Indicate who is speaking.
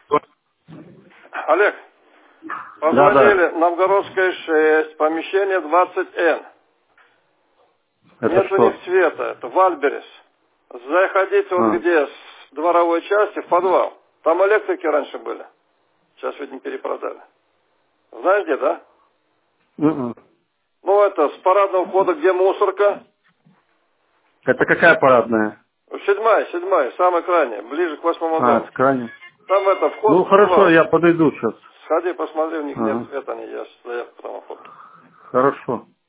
Speaker 1: Олег,
Speaker 2: Да,
Speaker 1: позвонили, Новгородская 6, помещение 20Н.
Speaker 2: это
Speaker 1: Нет у них
Speaker 2: что?
Speaker 1: цвета, это Вальберес. Заходите вот где, с дворовой части в подвал. Там электрики раньше были. Сейчас, видимо, перепродали. Знаешь где, да?
Speaker 2: Мгм.
Speaker 1: Ну, это, с парадного входа, где мусорка.
Speaker 2: Это какая парадная?
Speaker 1: Седьмая, самая крайняя, ближе к 8-му
Speaker 2: А,
Speaker 1: дому.
Speaker 2: это крайне.
Speaker 1: Там это, вход
Speaker 2: Ну
Speaker 1: в
Speaker 2: хорошо,
Speaker 1: подвал.
Speaker 2: я подойду сейчас.
Speaker 1: Сходи, посмотри, у них нет
Speaker 2: Ага.
Speaker 1: цвета, они я стоят потом оформлю.
Speaker 2: Хорошо.